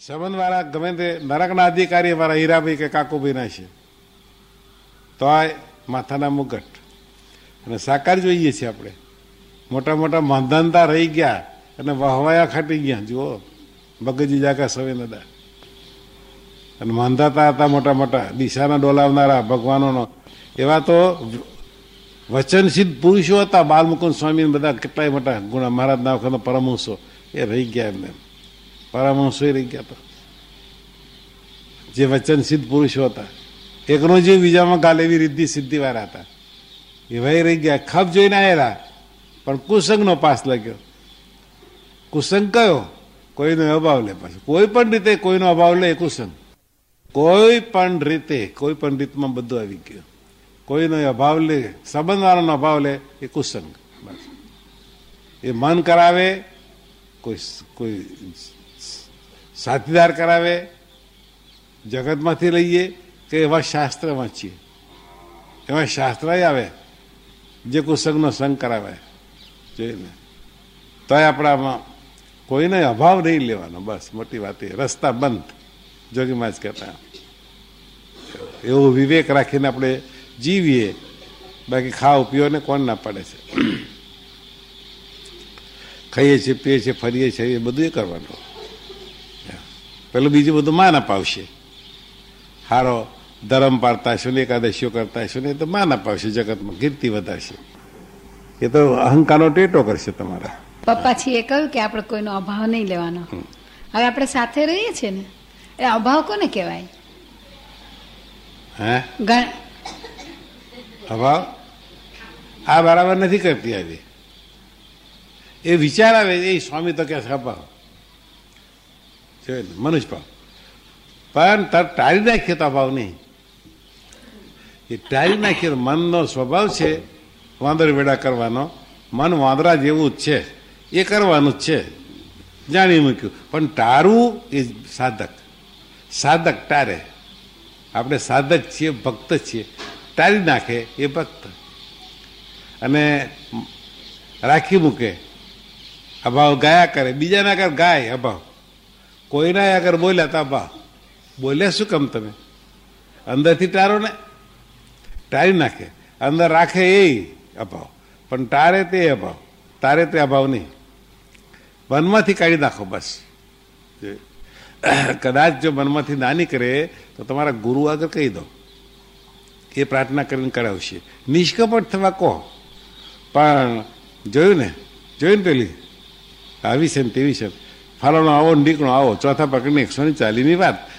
સંબંધવાળા ગમે તે નરકના અધિકારી વાળા હીરાભાઈ કે કાકુભાઈ ના છે તો આ માથાના મુગટ અને સાકાર જોઈએ છીએ આપણે. મોટા મોટા માનધનતા રહી ગયા અને વહવાયા ખાટી ગયા. જુઓ મગજી જાગા સવેનદા અને માંધાતા હતા મોટા મોટા દિશાના ડોલાવનારા ભગવાનોનો. એવા તો વચનસિદ્ધ પુરુષો હતા. બાલમુકુંદ સ્વામી બધા કેટલાય મોટા ગુણ મહારાજના વખતના પરમહંસો એ રહી ગયા. એમને પરમહંસો રહી ગયા. તો જે વચનસિદ્ધ પુરુષો હતા એકનો જે બીજામાં ગાલ એવી રીતિ સિદ્ધિવાળા હતા એવા રહી ગયા. ખપ જોઈને આવેલા પણ કુસંગનો પાસ લાગ્યો. કુસંગ કયો? કોઈનો અભાવ લે. પાછું કોઈ પણ રીતે કોઈનો અભાવ લે એ કુસંગ. કોઈ પણ રીતે કોઈ પણ રીતમાં બધું આવી ગયું. કોઈનો અભાવ લે, સંબંધવાળાનો અભાવ લે એ કુસંગ. બસ એ મન કરાવે, કોઈ સાથીદાર કરાવે, જગતમાંથી લઈએ કે એવા શાસ્ત્ર વાંચીએ. એવા શાસ્ત્ર આવે જે કુસંગનો સંગ કરાવે. જોઈને તોય આપણામાં કોઈને અભાવ નહીં લેવાનો. બસ મોટી વાત એ. રસ્તા બંધ જોગીમાં જ કહેતા. એવો વિવેક રાખીને આપણે જીવીએ. બાકી ખાઓ પીઓ ને કોણ ના પડે છે. ખાઈએ છીએ, પીએ છીએ, ફરીએ છીએ, એ બધું એ કરવાનું. પેલું બીજું બધું માન અપાવશે. હારો ધર્મ પાળતા હશો ને એકાદશીઓ કરતા હશો ને એ તો માન અપાવશે. જગતમાં કીર્તિ વધારશે. એ તો અહંકારનો ટેટો કરશે તમારા. પપ્પાજી એ કહ્યું કે આપણે કોઈનો અભાવ નહીં લેવાનો. હવે આપણે સાથે રહીએ છીએ ને એ અભાવ કોને કહેવાય? હે અભાવ આ બરાબર નથી કરતી. આવી એ વિચાર આવે એ સ્વામી તો કે અભાવ મનુષ્ય ભાવ પણ ટાળી નાખીએ તો અભાવ નહીં. એ ટાળી નાખીએ તો મનનો સ્વભાવ છે વાંદર વેડા કરવાનો. મન વાંદરા જેવું જ છે. એ કરવાનું જ છે. જાણી મૂક્યું. પણ ટાળવું એ સાધક. સાધક ટારે. આપણે સાધક છીએ, ભક્ત છીએ. ટાળી નાખે એ ભક્ત. અને રાખી મૂકે અભાવ ગાયા કરે. બીજાના આગળ ગાય અભાવ. કોઈના આગળ બોલ્યા તો અભાવ. બોલ્યા શું કામ તમે? અંદરથી ટારો ને. ટાળી નાખે. અંદર રાખે એ અભાવ. પણ ટારે તે અભાવ. તારે તે અભાવ નહીં. મનમાંથી કાઢી નાખો બસ. કદાચ જો મનમાંથી ના નીકળે તો તમારા ગુરુ આગળ કહી દો. એ પ્રાર્થના કરીને કરાવશે. નિષ્કપટ થવા કહો. પણ જોયું ને પેલી આવી છે ને તેવી છે. ફલાણો આવો નીકળો આવો ચોથા પકડીને 140ની વાત.